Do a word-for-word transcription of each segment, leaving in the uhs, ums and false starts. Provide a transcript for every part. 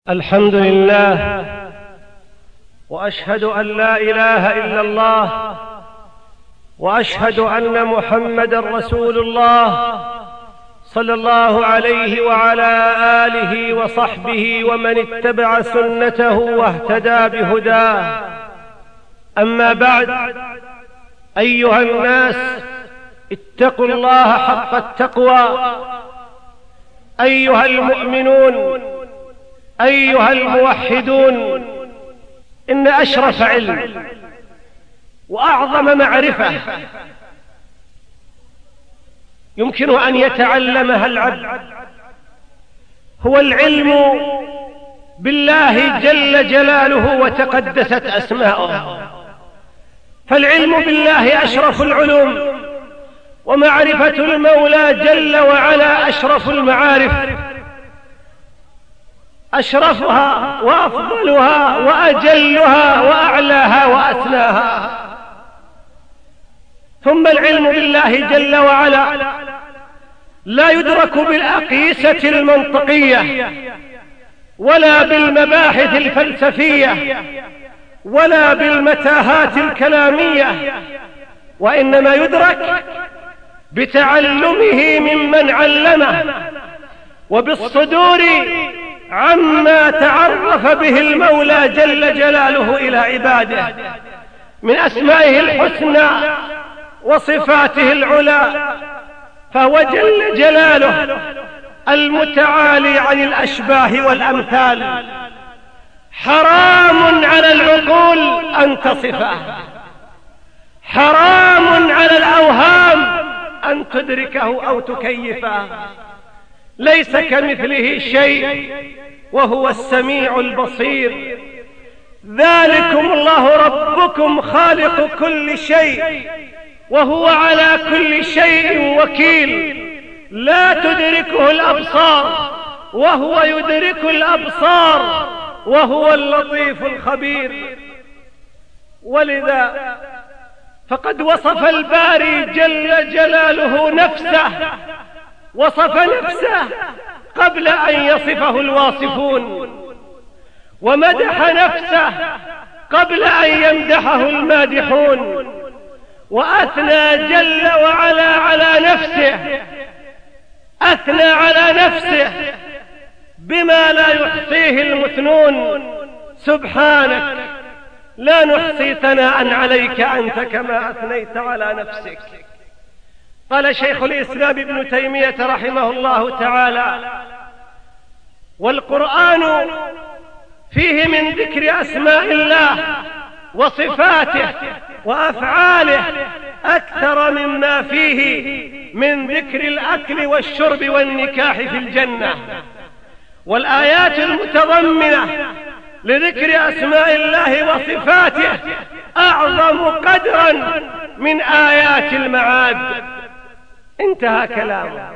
الحمد لله، وأشهد أن لا إله إلا الله، وأشهد أن محمدًا رسول الله صلى الله عليه وعلى آله وصحبه ومن اتبع سنته واهتدى بهداه. أما بعد، أيها الناس، اتقوا الله حق التقوى. أيها المؤمنون، أيها الموحدون، إن أشرف علم وأعظم معرفة يمكن أن يتعلمها العبد هو العلم بالله جل جلاله وتقدست أسماؤه. فالعلم بالله أشرف العلوم، ومعرفة المولى جل وعلا أشرف المعارف، أشرفها وأفضلها وأجلها وأعلاها وأثناها. ثم العلم بالله جل وعلا لا يدرك بالأقيسة المنطقية، ولا بالمباحث الفلسفية، ولا بالمتاهات الكلامية، وإنما يدرك بتعلمه ممن علمه، وبالصدور عما تعرف به المولى جل جلاله إلى عباده من أسمائه الحسنى وصفاته العلى. فهو جل جلاله المتعالي عن الأشباه والأمثال. حرام على العقول أن تصفه، حرام على الأوهام أن تدركه أو تكيفه. ليس كمثله شيء وهو السميع البصير. ذلكم الله ربكم خالق كل شيء، وهو على كل شيء وكيل. لا تدركه الأبصار وهو يدرك الأبصار، وهو اللطيف الخبير. ولذا فقد وصف الباري جل جلاله نفسه، وصف نفسه قبل أن يصفه الواصفون، ومدح نفسه قبل أن يمدحه المادحون، وأثنى جل وعلا على نفسه، أثنى على نفسه بما لا يحصيه المثنون. سبحانك لا نحصي ثناء عليك أنت كما أثنيت على نفسك. قال شيخ الإسلام ابن تيمية رحمه الله تعالى: والقرآن فيه من ذكر أسماء الله وصفاته وأفعاله أكثر مما فيه من ذكر الأكل والشرب والنكاح في الجنة. والآيات المتضمنة لذكر أسماء الله وصفاته أعظم قدرا من آيات المعاد. انتهى كلامه.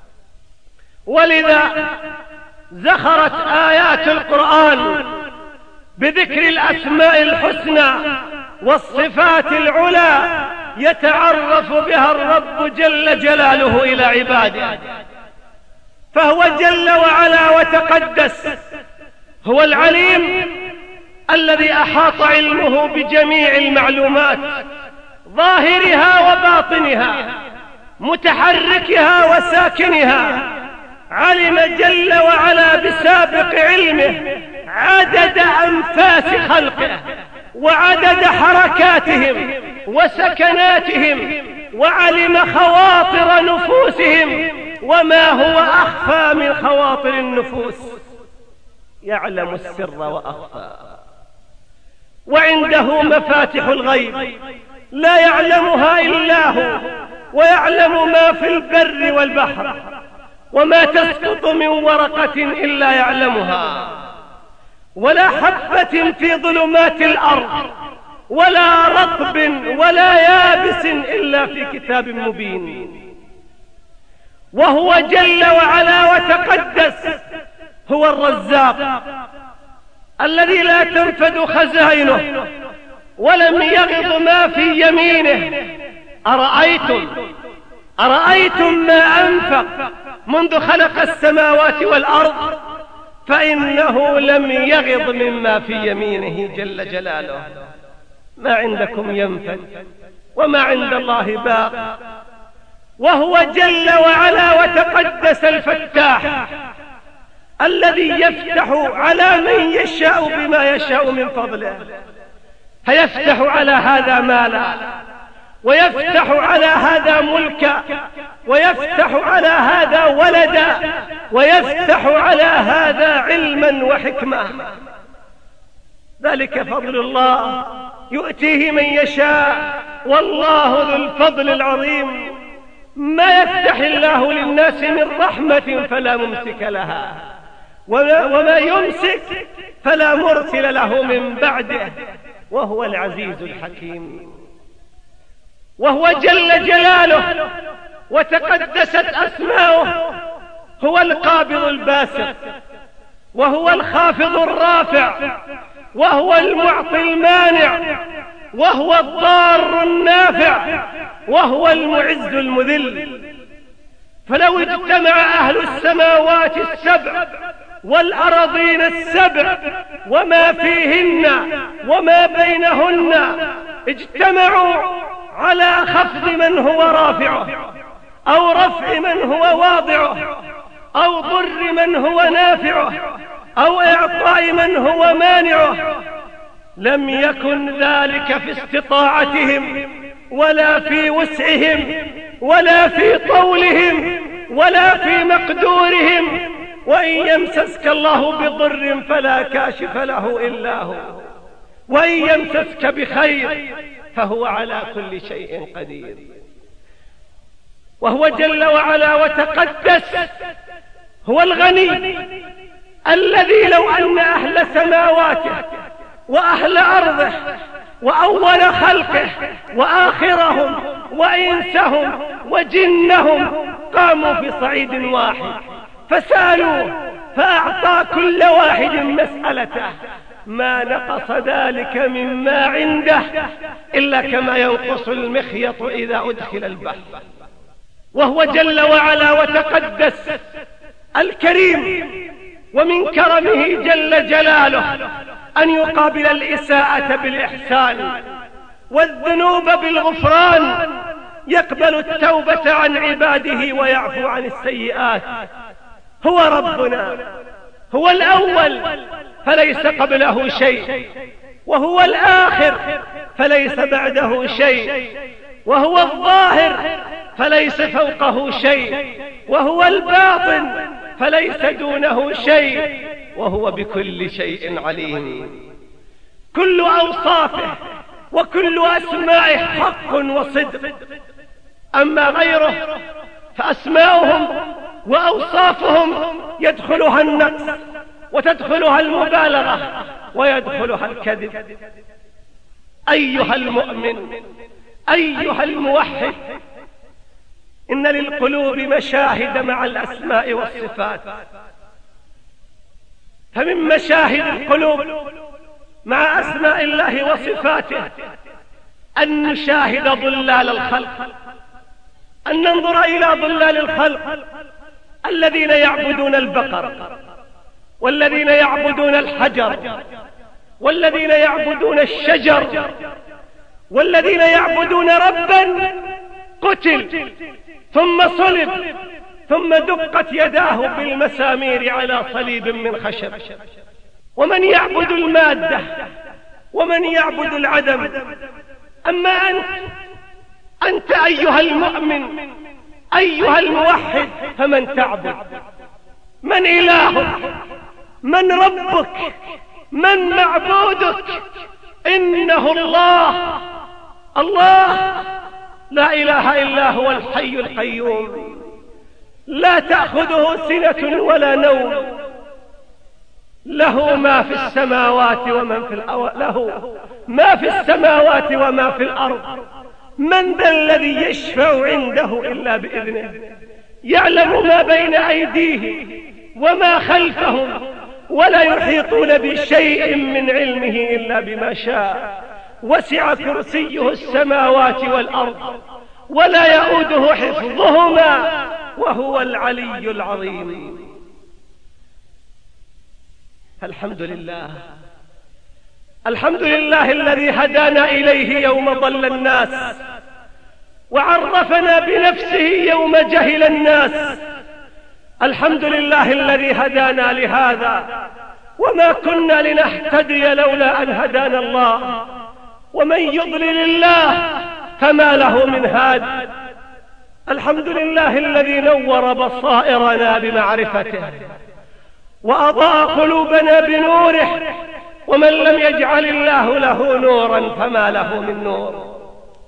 ولذا زخرت آيات القرآن بذكر الأسماء الحسنى والصفات العلى يتعرف بها الرب جل جلاله إلى عباده. فهو جل وعلا وتقدس هو العليم الذي أحاط علمه بجميع المعلومات، ظاهرها وباطنها، متحركها وساكنها. علم جل وعلا بسابق علمه عدد أنفاس خلقه، وعدد حركاتهم وسكناتهم، وعلم خواطر نفوسهم وما هو أخفى من خواطر النفوس. يعلم السر وأخفى، وعنده مفاتح الغيب لا يعلمها إلا هو، ويعلم ما في البر والبحر، وما تسقط من ورقة إلا يعلمها، ولا حبة في ظلمات الأرض، ولا رطب ولا يابس إلا في كتاب مبين. وهو جل وعلا وتقدس هو الرزاق الذي لا تنفد خزائنه ولم يغض ما في يمينه. أرأيتم أرأيتم ما أنفق منذ خلق السماوات والأرض فإنه لم يغض مما في يمينه جل جلاله. ما عندكم ينفد وما عند الله باق. وهو جل وعلا وتقدس الفتاح الذي يفتح على من يشاء بما يشاء من فضله، فيفتح على هذا مالا، ويفتح على هذا ملكا، ويفتح على هذا ولدا، ويفتح على هذا علما وحكمة. ذلك فضل الله يؤتيه من يشاء، والله ذو الفضل العظيم. ما يفتح الله للناس من رحمة فلا ممسك لها، وما يمسك فلا مرسل له من بعده، وهو العزيز الحكيم. وهو جل جلاله وتقدست أسماؤه هو القابض الباسط، وهو الخافض الرافع، وهو المعطي المانع، وهو الضار النافع، وهو المعز المذل. فلو اجتمع أهل السماوات السبع والأراضين السبع وما فيهن وما بينهن، اجتمعوا على خفض من هو رافعه، أو رفع من هو واضعه، أو ضر من هو نافعه، أو إعطاء من هو مانعه، لم يكن ذلك في استطاعتهم ولا في وسعهم ولا في طولهم ولا في مقدورهم. وإن يمسسك الله بضر فلا كاشف له إلا هو، وإن يمسسك بخير فهو على كل شيء قدير. وهو جل وعلا وتقدس هو الغني الذي لو أن أهل سماواته وأهل أرضه وأول خلقه وآخرهم وإنسهم وجنهم قاموا في صعيد واحد فسألوه فأعطى كل واحد مسألته، ما نقص ذلك مما عنده إلا كما ينقص المخيط إذا أدخل البحر. وهو جل وعلا وتقدس الكريم، ومن كرمه جل جلاله أن يقابل الإساءة بالإحسان والذنوب بالغفران، يقبل التوبة عن عباده ويعفو عن السيئات. هو ربنا، هو الأول فليس قبله شيء، وهو الآخر فليس بعده شيء، وهو الظاهر فليس فوقه شيء، وهو الباطن فليس دونه شيء، وهو بكل شيء عليم. كل أوصافه وكل أسمائه حق وصدق، أما غيره فأسماؤهم وأوصافهم يدخلها النقص وتدخلها المبالغة ويدخلها الكذب. أيها المؤمن، أيها الموحد، إن للقلوب مشاهد مع الأسماء والصفات. فمن مشاهد القلوب مع أسماء الله وصفاته أن نشاهد ضلال الخلق، أن ننظر إلى ضلال الخلق الذين يعبدون البقر، والذين يعبدون الحجر، والذين يعبدون الشجر، والذين يعبدون ربا قتل ثم صلب ثم دقت يداه بالمسامير على صليب من خشب. ومن يعبد المادة ومن يعبد العدم. أما أنت أنت أيها المؤمن، أيها الموحد، فمن تعبد؟ من إلهك؟ من ربك؟ من معبودك؟ إنه الله. الله لا إله إلا هو الحي القيوم، لا تأخذه سنة ولا نوم، له ما في السماوات ومن في الأرض، له ما في السماوات وما في الأرض. من ذا الذي يشفع عنده إلا بإذنه؟ يعلم ما بين أيديه وما خلفهم، ولا يحيطون بشيء من علمه إلا بما شاء. وسع كرسيه السماوات والأرض ولا يؤوده حفظهما وهو العلي العظيم. الحمد لله، الحمد لله الذي هدانا إليه يوم ضل الناس، وعرفنا بنفسه يوم جهل الناس. الحمد لله الذي هدانا لهذا، وما كنا لنهتدي لولا أن هدانا الله، ومن يضلل الله فما له من هاد. الحمد لله الذي نور بصائرنا بمعرفته، وأضاء قلوبنا بنوره، ومن لم يجعل الله له نورا فما له من نور.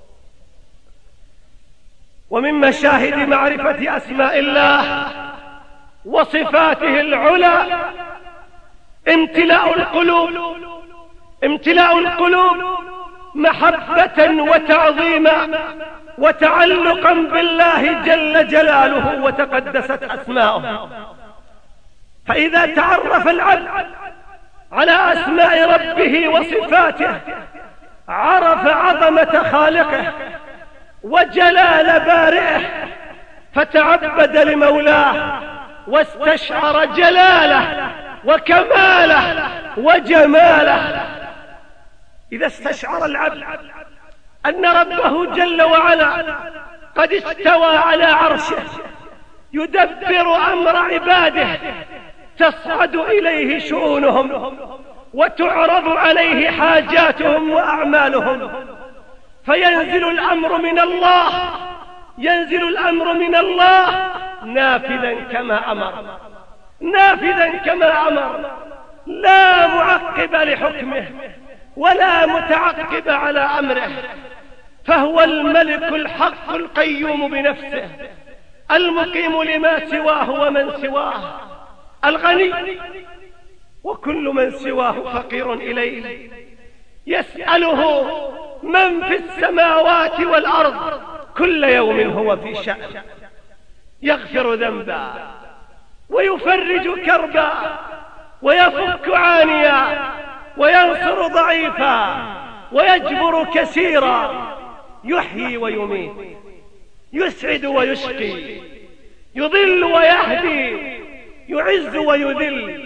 ومن مشاهد معرفة أسماء الله وصفاته العلى امتلاء القلوب، امتلاء القلوب محبة وتعظيما وتعلقا بالله جل جلاله وتقدست أسماؤه. فإذا تعرف العبد على أسماء ربه وصفاته عرف عظمة خالقه وجلال بارئه، فتعبد لمولاه واستشعر جلاله وكماله وجماله. إذا استشعر العبد أن ربه جل وعلا قد استوى على عرشه يدبر أمر عباده، تصعد إليه شؤونهم وتعرض عليه حاجاتهم وأعمالهم، فينزل الأمر من الله، ينزل الأمر من الله نافذا كما أمر، نافذا كما أمر، لا معقب لحكمه ولا متعقب على أمره. فهو الملك الحق القيوم بنفسه، المقيم لما سواه ومن سواه، الغني وكل من سواه فقير إليه، يسأله من في السماوات والأرض كل يوم هو في شأن، يغفر ذنبا ويفرج كربا ويفك عانيا وينصر ضعيفا ويجبر كثيرا، يحيي ويميت، يسعد ويشقي، يضل ويهدي، يعز ويذل،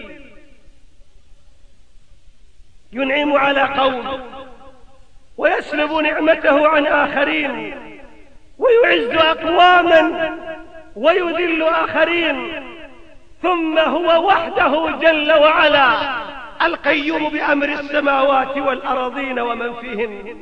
ينعم على قوم ويسلب نعمته عن آخرين، ويعز أقواما ويذل آخرين. ثم هو وحده جل وعلا القيوم بأمر السماوات والأرضين ومن فيهن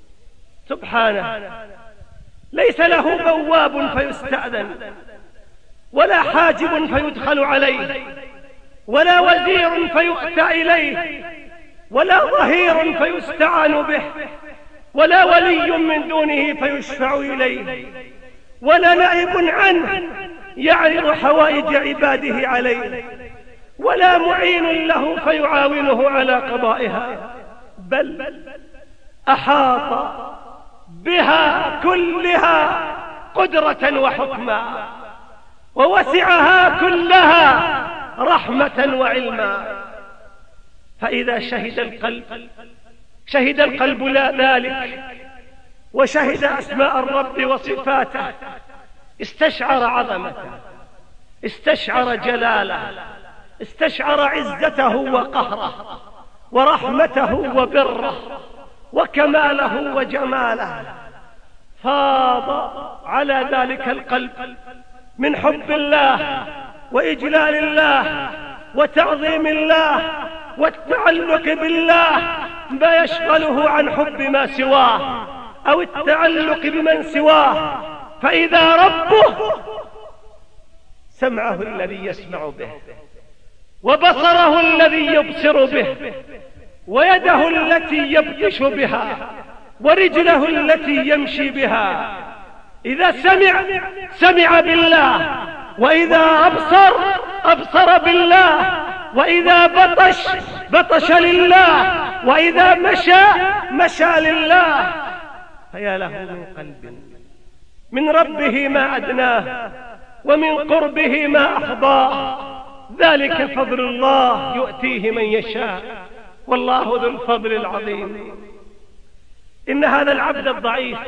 سبحانه، ليس له بواب فيستأذن، ولا حاجب فيدخل عليه، ولا وزير فيؤتى إليه، ولا ظهير فيستعان به، ولا ولي من دونه فيشفع إليه، ولا نائب عنه يعرض حوائج عباده عليه، ولا معين له فيعاونه على قضائها، بل أحاط بها كلها قدرة وحكما، ووسعها كلها رحمة وعلما. فإذا شهد القلب شهد القلب لا ذلك، وشهد أسماء الرب وصفاته، استشعر عظمته، استشعر جلاله، استشعر عزته وقهره ورحمته وبره وكماله وجماله. فاض على ذلك القلب من حب الله وإجلال الله وتعظيم الله والتعلق بالله ما يشغله عن حب ما سواه أو التعلق بمن سواه. فإذا ربه سمعه الذي يسمع به، وبصره الذي يبصر به، ويده التي يبطش بها، ورجله التي يمشي بها. إذا سمع سمع بالله، وإذا أبصر أبصر بالله، وإذا بطش بطش لله، وإذا مشى مشى لله. فيا له من قلب من ربه ما أدناه، ومن قربه ما أحظاه. ذلك فضل الله يؤتيه من يشاء، والله ذو الفضل العظيم. إن هذا العبد الضعيف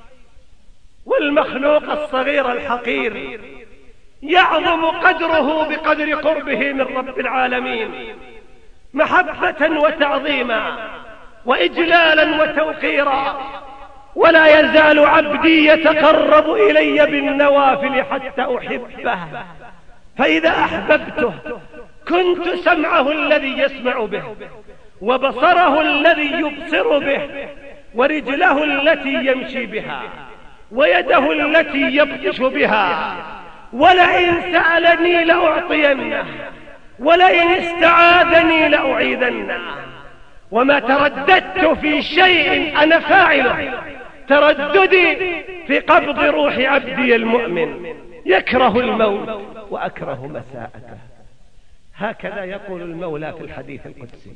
والمخلوق الصغير الحقير يعظم قدره بقدر قربه من رب العالمين، محبة وتعظيما وإجلالا وتوقيرا، ولا يزال عبدي يتقرب إلي بالنوافل حتى أحبه، فإذا أحببته كنت سمعه الذي يسمع به، وبصره الذي يبصر به، ورجله التي يمشي بها، ويده التي يبطش بها. ولئن سألني لأعطينه، ولئن استعاذني لأعيذنه. وما ترددت في شيء أنا فاعله ترددي في قبض روح عبدي المؤمن، يكره الموت وأكره مساءته. هكذا يقول المولى في الحديث القدسي.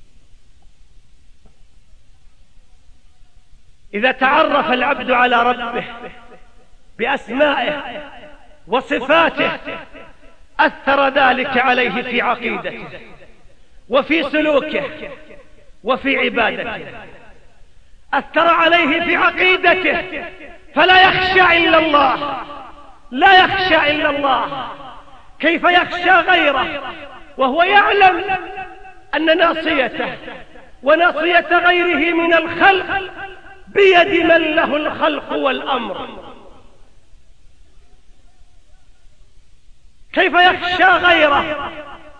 إذا تعرف العبد على ربه بأسمائه وصفاته أثر ذلك عليه في عقيدته وفي سلوكه وفي عبادته. أثر عليه في عقيدته فلا يخشى إلا الله، لا يخشى إلا الله. كيف يخشى غيره وهو يعلم أن ناصيته وناصية غيره من الخلق بيد من له الخلق والأمر؟ كيف يخشى غيره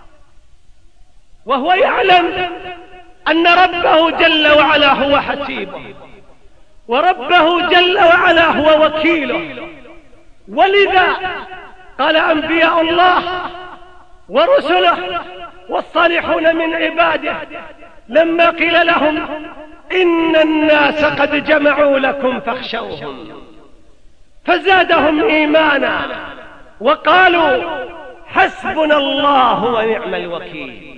وهو يعلم أن ربه جل وعلا هو حسيبه، وربه جل وعلا هو وكيله؟ ولذا قال أنبياء الله ورسله والصالحون من عباده لما قيل لهم إن الناس قد جمعوا لكم فاخشوهم فزادهم إيمانا وقالوا حسبنا الله ونعم الوكيل.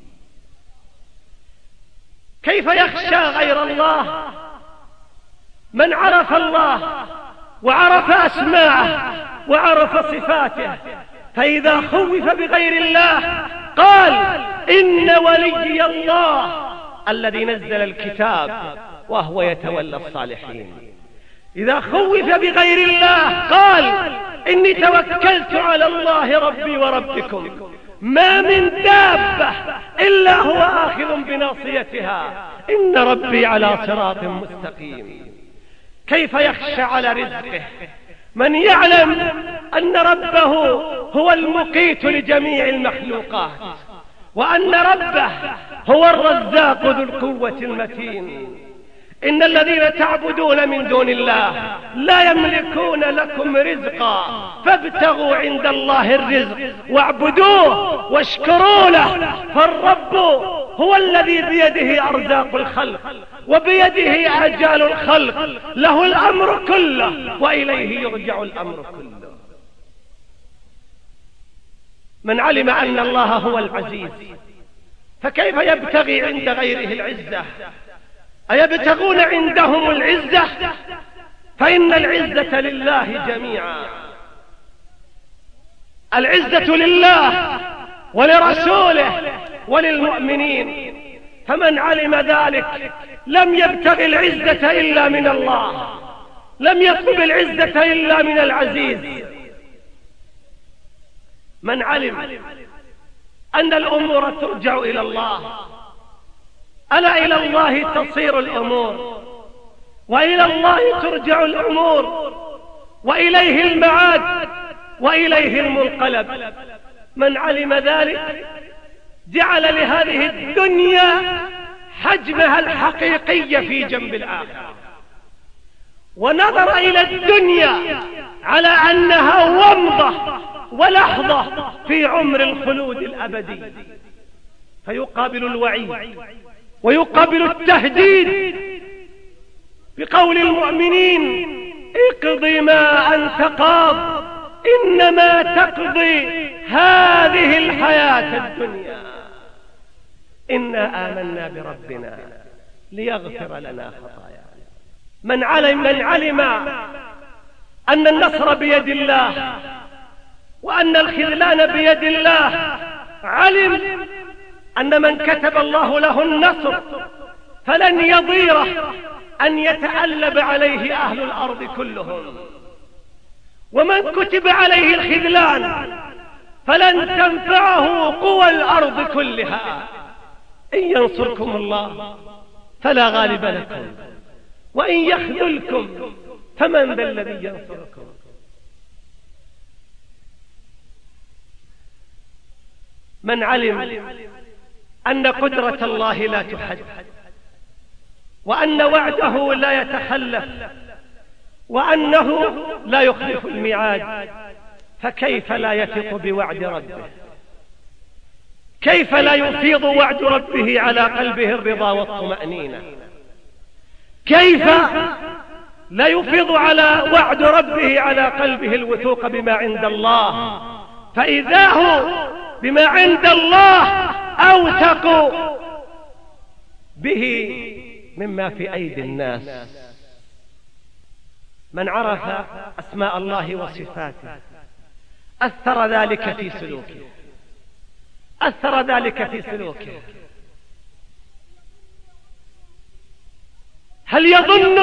كيف يخشى غير الله من عرف الله وعرف أسماءه وعرف صفاته؟ فإذا خوف بغير الله قال إن ولي الله الذي نزل الكتاب وهو يتولى الصالحين. إذا خوف بغير الله قال إني توكلت على الله ربي وربكم ما من دابة إلا هو آخذ بناصيتها إن ربي على صراط مستقيم. كيف يخشى على رزقه من يعلم أن ربه هو المقيت لجميع المخلوقات، وأن ربه هو الرزاق ذو القوة المتين؟ إن الذين تعبدون من دون الله لا يملكون لكم رزقا فابتغوا عند الله الرزق واعبدوه واشكروا له، فالرب هو الذي بيده أرزاق الخلق وبيده آجال الخلق، له الأمر كله وإليه يرجع الأمر كله. من علم أن الله هو العزيز فكيف يبتغي عند غيره العزة؟ أيبتغون عندهم العزة؟ فإن العزة لله جميعا. العزة لله ولرسوله وللمؤمنين، فمن علم ذلك لم يبتغي العزة إلا من الله، لم يطلب العزة إلا من العزيز. من علم أن الأمور ترجع إلى الله، ألا إلى الله تصير الأمور، وإلى الله ترجع الأمور، وإليه المعاد وإليه المنقلب. من علم ذلك جعل لهذه الدنيا حجمها الحقيقي في جنب الآخرة، ونظر إلى الدنيا على أنها ومضة ولحظة في عمر الخلود الأبدي، فيقابل الوعيد ويقابل التهديد بقول المؤمنين اقضي ما أنت قاض إنما تقضي هذه الحياة الدنيا إنا آمنا بربنا ليغفر لنا خطايانا. من علم, من علم أن النصر بيد الله وأن الخذلان بيد الله علم أن من كتب الله له النصر فلن يضيره أن يتألب عليه أهل الأرض كلهم، ومن كتب عليه الخذلان فلن تنفعه قوى الأرض كلها. إن ينصركم الله فلا غالب لكم وإن يخذلكم فمن ذا الذي ينصركم. من علم أن قدرة الله لا تحد، وأن وعده لا يتخلف، وأنه لا يخلف الميعاد، فكيف لا يثق بوعد ربه؟ كيف لا يفيض وعد ربه على قلبه الرضا والطمأنينة؟ كيف لا يفيض على وعد ربه على قلبه الوثوق بما عند الله؟ فإذا هو بما عند الله أوثق به مما في أيدي الناس. من عرف أسماء الله وصفاته أثر ذلك في سلوكه، أثر ذلك في سلوكه. هل يظن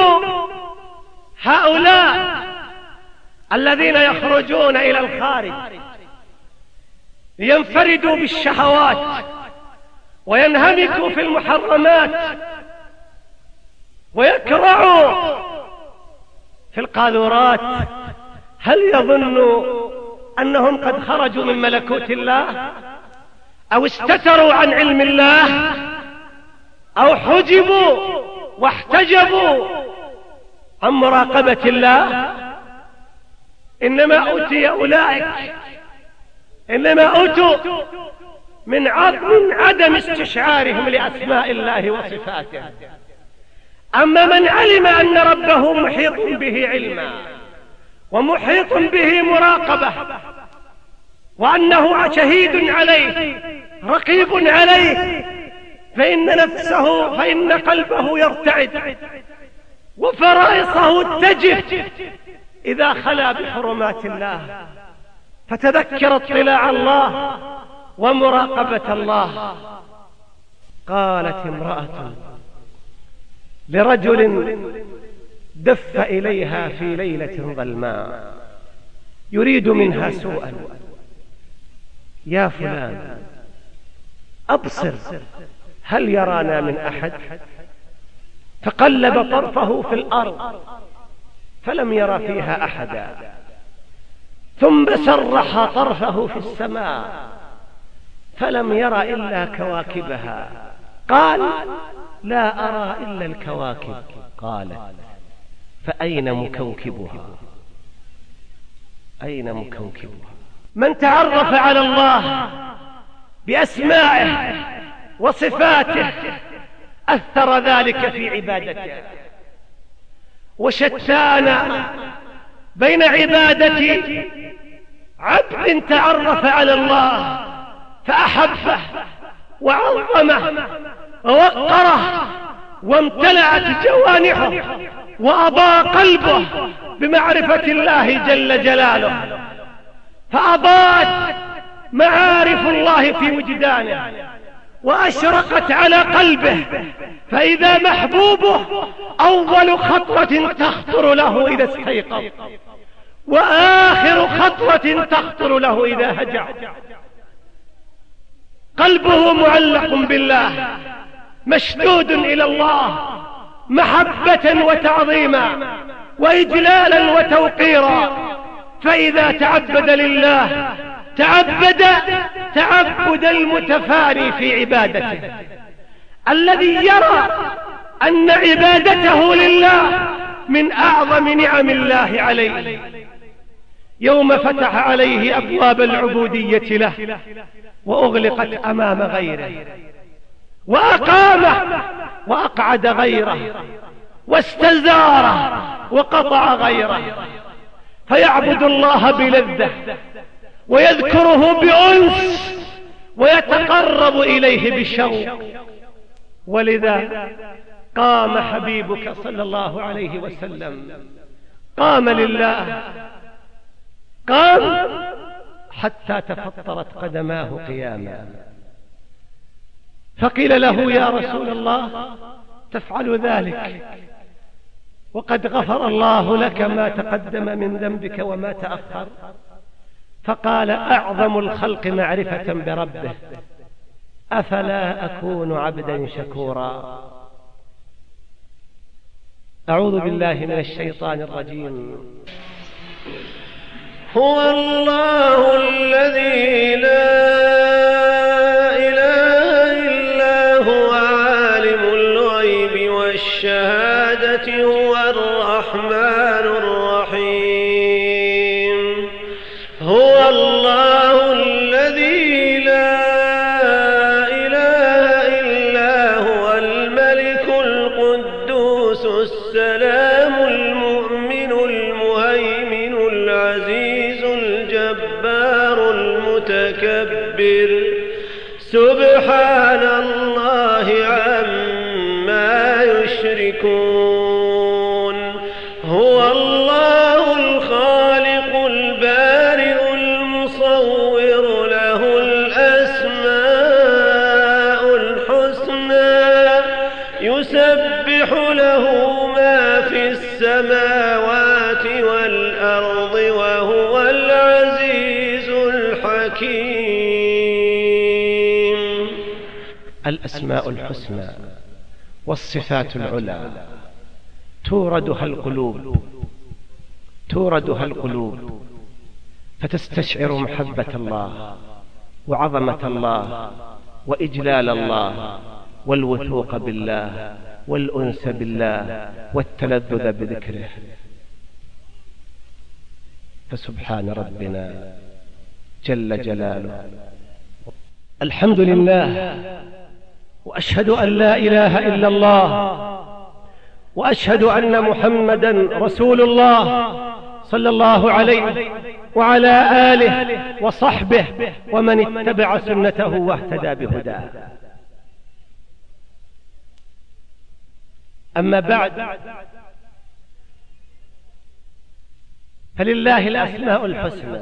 هؤلاء الذين يخرجون إلى الخارج لينفردوا بالشهوات وينهمكوا في المحرمات ويكرعوا في القاذورات، هل يظن أنهم قد خرجوا من ملكوت الله، أو استتروا عن علم الله، أو حجبوا واحتجبوا عن مراقبة الله؟ إنما أوتي أولئك إنما أوتوا من عدم استشعارهم لأسماء الله وصفاته. أما من علم أن ربه محيط به علما ومحيط به مراقبة، وأنه شهيد عليه رقيب عليه، فإن نفسه فإن قلبه يرتعد وفرائصه تجف إذا خلا بحرمات الله، فتذكر اطلاع الله ومراقبة الله. قالت امرأة لرجل دف إليها في ليلة ظلماء يريد منها سوءا: يا فلان أبصر هل يرانا من أحد؟ فقلب طرفه في الأرض فلم ير فيها أحدا، ثم سرح طرفه في السماء فلم ير إلا كواكبها. قال: لا أرى إلا الكواكب. قالت: فأين مكوكبها؟ أين مكوكبها؟ من تعرف على الله بأسمائه وصفاته أثر ذلك في عبادته. وشتان بين عبادة عبد تعرف على الله فأحبه وعظمه ووقره وامتلأت جوانحه وأضاء قلبه بمعرفة الله جل جلاله، فأضاءت معارف الله في وجدانه وأشرقت على قلبه، فإذا محبوبه أول خطوة تخطر له إذا استيقظ، وآخر خطوة تخطر له إذا هجع. قلبه معلق بالله مشدود إلى الله محبة وتعظيما وإجلالا وتوقيرا، فإذا تعبد لله تعبد تعبد المتفاني في عبادته، الذي يرى أن عبادته لله من أعظم نعم الله عليه. يوم فتح عليه أبواب العبودية له وأغلقت أمام غيره، وأقامه وأقعد غيره، واستزاره وقطع غيره، فيعبد الله بلذة ويذكره بأنس ويتقرب إليه بشوق. ولذا قام حبيبك صلى الله عليه وسلم، قام لله، قام حتى تفطرت قدماه قياما، فقيل له: يا رسول الله تفعل ذلك وقد غفر الله لك ما تقدم من ذنبك وما تأخر؟ فقال: أعظم الخلق معرفة بربه أفلا أكون عبدا شكورا. أعوذ بالله من الشيطان الرجيم. هو الله الذي لا إله إلا هو عالم الغيب والشهادة هو الرحمن الرحيم. هو الله الذي لا إله إلا هو الملك القدوس السلام المؤمن المهيمن العزيز الجبار المتكبر سبحان الله عما يشركون. هو الله الخالق البارئ المصور له الأسماء الحسنى يسبح له ما في السماوات والأرض وهو العزيز الحكيم. الأسماء الحسنى والصفات العلى توردها القلوب توردها القلوب فتستشعر محبة الله وعظمة الله وإجلال الله والوثوق بالله والأنس بالله والتلذذ بذكره. فسبحان ربنا جل جلاله. الحمد لله، وأشهد أن لا إله إلا الله، وأشهد أن محمدا رسول الله صلى الله عليه وعلى آله وصحبه ومن اتبع سنته واهتدى بهداه. أما بعد، فلله الأسماء الحسنى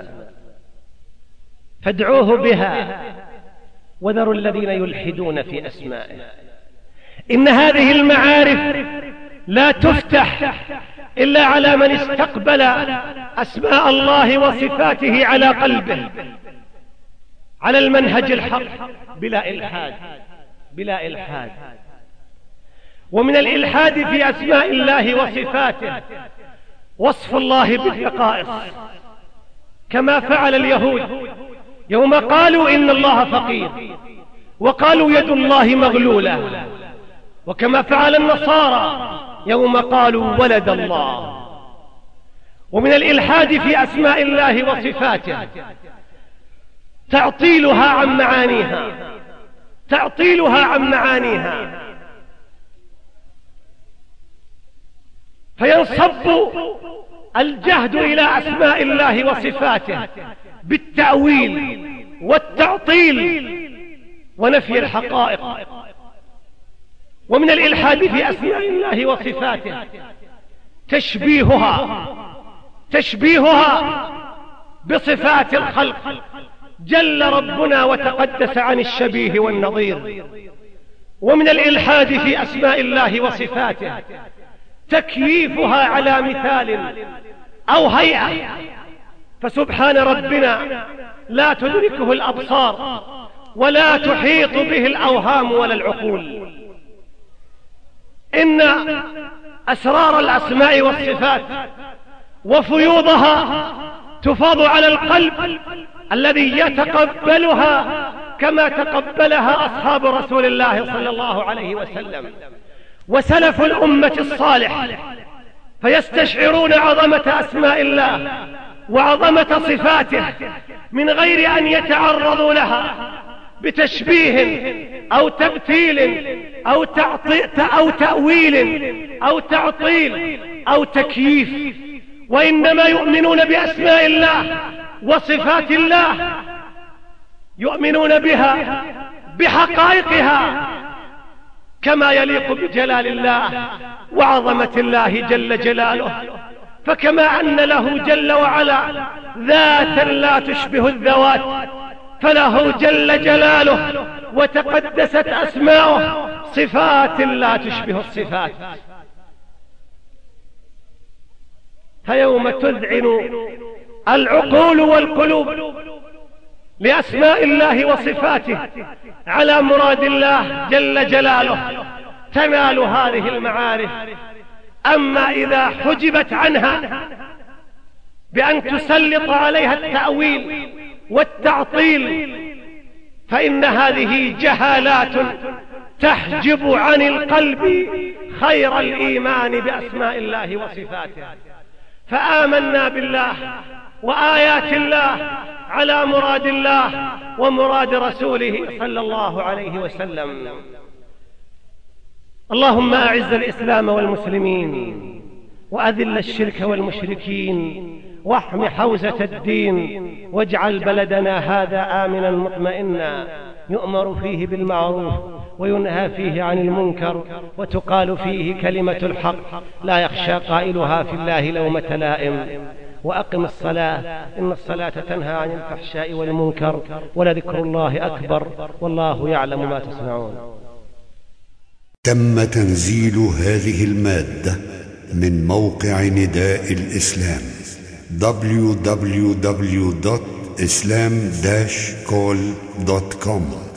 فادعوه بها وذروا الذين يلحدون في أسمائه. إن هذه المعارف لا تفتح إلا على من استقبل أسماء الله وصفاته على قلبه على المنهج الحق بلا إلحاد بلا إلحاد. ومن الإلحاد في أسماء الله وصفاته وصف الله بالنقائص، كما فعل اليهود يوم قالوا إن الله فقير وقالوا يد الله مغلولة، وكما فعل النصارى يوم قالوا ولد الله. ومن الإلحاد في أسماء الله وصفاته تعطيلها عن معانيها تعطيلها عن معانيها فينصب الجهد إلى أسماء الله وصفاته بالتأويل والتعطيل ونفي الحقائق. ومن الإلحاد في أسماء الله وصفاته تشبيهها تشبيهها بصفات الخلق جل ربنا وتقدس عن الشبيه والنظير. ومن الإلحاد في أسماء الله وصفاته تكييفها على مثال أو هيئة، فسبحان ربنا لا تدركه الأبصار ولا تحيط به الأوهام ولا العقول. إن أسرار الأسماء والصفات وفيوضها تفاض على القلب الذي يتقبلها كما تقبلها أصحاب رسول الله صلى الله عليه وسلم وسلف الأمة الصالح، فيستشعرون عظمة أسماء الله وعظمة صفاته من غير أن يتعرضوا لها بتشبيه أو تبتيل أو, أو تأويل أو تعطيل أو تكييف، وإنما يؤمنون بأسماء الله وصفات الله، يؤمنون بها بحقائقها كما يليق بجلال الله وعظمة الله جل جلاله. فكما أن له جل وعلا ذاتا لا تشبه الذوات، فله جل جلاله وتقدست أسماؤه صفات لا تشبه الصفات. فيوم تذعن العقول والقلوب لأسماء الله وصفاته على مراد الله جل جلاله تنال هذه المعارف. أما إذا حجبت عنها بأن تسلط عليها التأويل والتعطيل فإن هذه جهالات تحجب عن القلب خير الإيمان بأسماء الله وصفاته. فآمنا بالله وآيات الله على مراد الله ومراد رسوله صلى الله عليه وسلم. اللهم أعز الإسلام والمسلمين وأذل الشرك والمشركين واحم حوزة الدين واجعل بلدنا هذا آمنا مطمئنا يؤمر فيه بالمعروف وينهى فيه عن المنكر وتقال فيه كلمة الحق لا يخشى قائلها في الله لومة لائم. وأقم الصلاة إن الصلاة تنهى عن الفحشاء والمنكر ولذكر الله أكبر والله يعلم ما تصنعون. تم تنزيل هذه المادة من موقع نداء الإسلام دبليو دبليو دبليو دوت islam dash call دوت كوم.